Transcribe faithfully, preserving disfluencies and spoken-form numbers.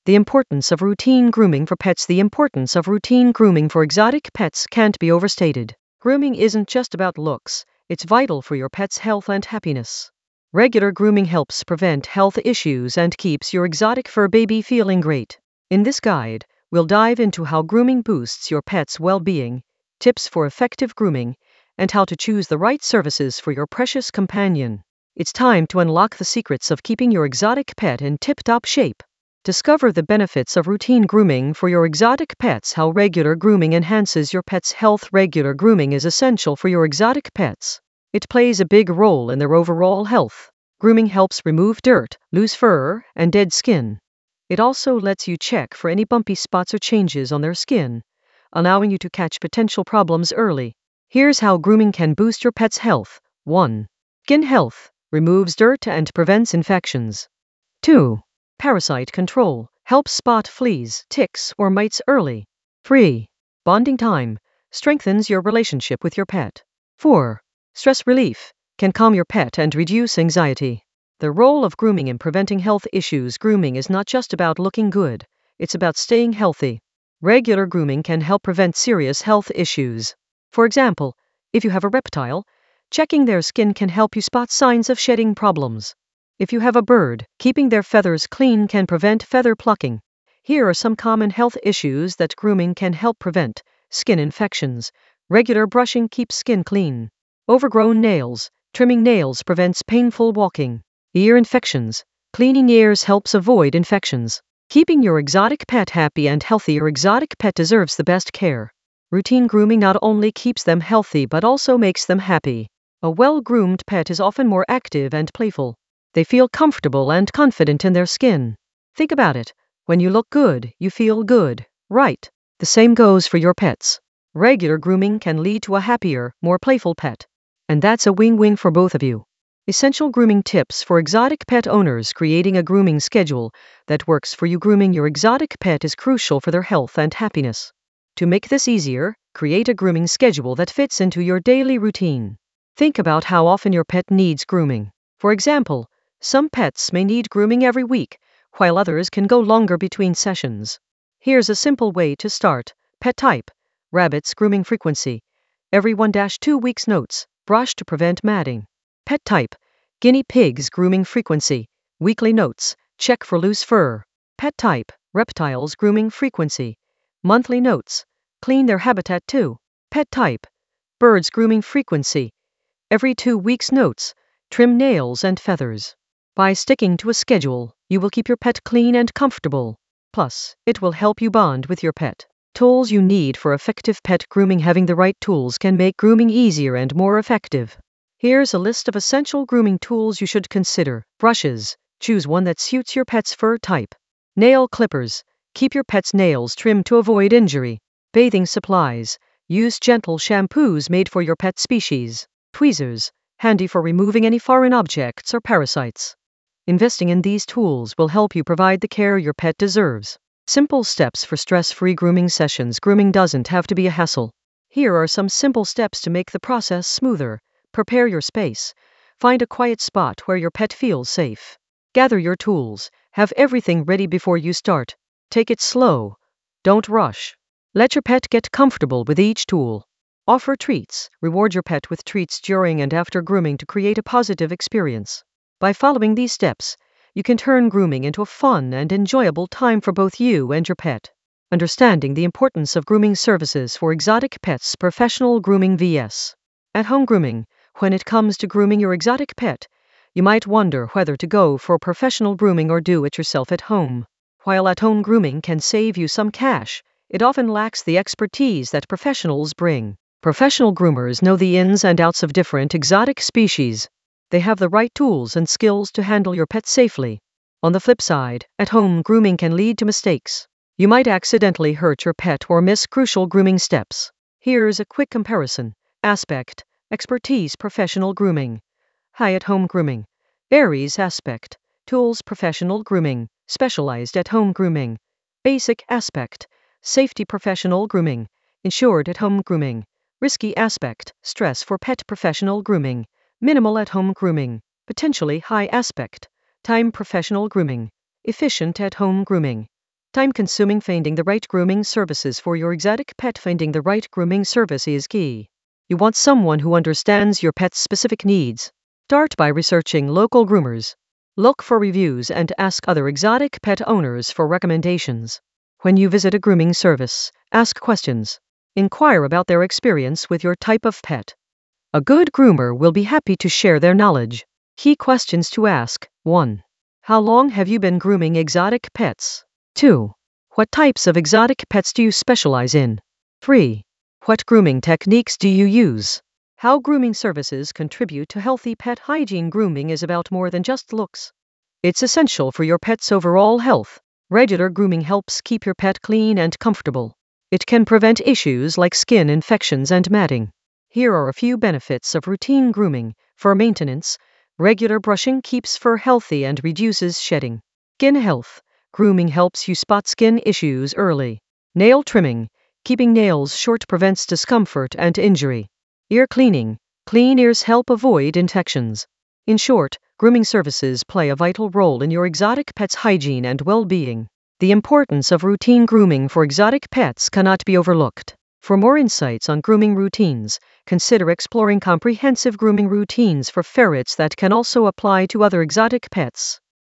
The importance of routine grooming for pets. The importance of routine grooming for exotic pets can't be overstated. Grooming isn't just about looks, it's vital for your pet's health and happiness. Regular grooming helps prevent health issues and keeps your exotic fur baby feeling great. In this guide, we'll dive into how grooming boosts your pet's well-being, tips for effective grooming, and how to choose the right services for your precious companion. It's time to unlock the secrets of keeping your exotic pet in tip-top shape. Discover the benefits of routine grooming for your exotic pets. How regular grooming enhances your pet's health. Regular grooming is essential for your exotic pets. It plays a big role in their overall health. Grooming helps remove dirt, loose fur, and dead skin. It also lets you check for any bumpy spots or changes on their skin, allowing you to catch potential problems early. Here's how grooming can boost your pet's health. one. Skin health. Removes dirt and prevents infections. two. Parasite control. Helps spot fleas, ticks, or mites early. three. Bonding time. Strengthens your relationship with your pet. four. Stress relief. Can calm your pet and reduce anxiety. The role of grooming in preventing health issues. Grooming is not just about looking good, it's about staying healthy. Regular grooming can help prevent serious health issues. For example, if you have a reptile, checking their skin can help you spot signs of shedding problems. If you have a bird, keeping their feathers clean can prevent feather plucking. Here are some common health issues that grooming can help prevent. Skin infections. Regular brushing keeps skin clean. Overgrown nails. Trimming nails prevents painful walking. Ear infections. Cleaning ears helps avoid infections. Keeping your exotic pet happy and healthy. Your exotic pet deserves the best care. Routine grooming not only keeps them healthy but also makes them happy. A well-groomed pet is often more active and playful. They feel comfortable and confident in their skin. Think about it. When you look good, you feel good, right? The same goes for your pets. Regular grooming can lead to a happier, more playful pet. And that's a win-win for both of you. Essential grooming tips for exotic pet owners. Creating a grooming schedule that works for you. Grooming your exotic pet is crucial for their health and happiness. To make this easier, create a grooming schedule that fits into your daily routine. Think about how often your pet needs grooming. For example, some pets may need grooming every week, while others can go longer between sessions. Here's a simple way to start. Pet type. Rabbits grooming frequency. Every one to two weeks. Notes. Brush to prevent matting. Pet type. Guinea pigs grooming frequency. Weekly. Notes. Check for loose fur. Pet type. Reptiles grooming frequency. Monthly. Notes. Clean their habitat too. Pet type. Birds grooming frequency. Every two weeks. Notes. Trim nails and feathers. By sticking to a schedule, you will keep your pet clean and comfortable. Plus, it will help you bond with your pet. Tools you need for effective pet grooming. Having the right tools can make grooming easier and more effective. Here's a list of essential grooming tools you should consider. Brushes. Choose one that suits your pet's fur type. Nail clippers. Keep your pet's nails trimmed to avoid injury. Bathing supplies. Use gentle shampoos made for your pet species. Tweezers. Handy for removing any foreign objects or parasites. Investing in these tools will help you provide the care your pet deserves. Simple steps for stress-free grooming sessions. Grooming doesn't have to be a hassle. Here are some simple steps to make the process smoother. Prepare your space. Find a quiet spot where your pet feels safe. Gather your tools. Have everything ready before you start. Take it slow. Don't rush. Let your pet get comfortable with each tool. Offer treats. Reward your pet with treats during and after grooming to create a positive experience. By following these steps, you can turn grooming into a fun and enjoyable time for both you and your pet. Understanding the importance of grooming services for exotic pets. Professional grooming versus at-home grooming. When it comes to grooming your exotic pet, you might wonder whether to go for professional grooming or do it yourself at home. While at-home grooming can save you some cash, it often lacks the expertise that professionals bring. Professional groomers know the ins and outs of different exotic species. They have the right tools and skills to handle your pet safely. On the flip side, at-home grooming can lead to mistakes. You might accidentally hurt your pet or miss crucial grooming steps. Here's a quick comparison. Aspect. Expertise. Professional grooming. High at-home grooming. Aries aspect. Tools. Professional grooming. Specialized at-home grooming. Basic aspect. Safety. Professional grooming. Insured at-home grooming. Risky aspect. Stress for pet. Professional grooming. Minimal at-home grooming. Potentially high aspect. Time. Professional grooming. Efficient at-home grooming. Time-consuming. Finding the right grooming services for your exotic pet. Finding the right grooming service is key. You want someone who understands your pet's specific needs. Start by researching local groomers. Look for reviews and ask other exotic pet owners for recommendations. When you visit a grooming service, ask questions. Inquire about their experience with your type of pet. A good groomer will be happy to share their knowledge. Key questions to ask. one. How long have you been grooming exotic pets? two. What types of exotic pets do you specialize in? three. What grooming techniques do you use? How grooming services contribute to healthy pet hygiene. Grooming is about more than just looks. It's essential for your pet's overall health. Regular grooming helps keep your pet clean and comfortable. It can prevent issues like skin infections and matting. Here are a few benefits of routine grooming. For maintenance, regular brushing keeps fur healthy and reduces shedding. Skin health. Grooming helps you spot skin issues early. Nail trimming. Keeping nails short prevents discomfort and injury. Ear cleaning. Clean ears help avoid infections. In short, grooming services play a vital role in your exotic pet's hygiene and well-being. The importance of routine grooming for exotic pets cannot be overlooked. For more insights on grooming routines, consider exploring comprehensive grooming routines for ferrets that can also apply to other exotic pets.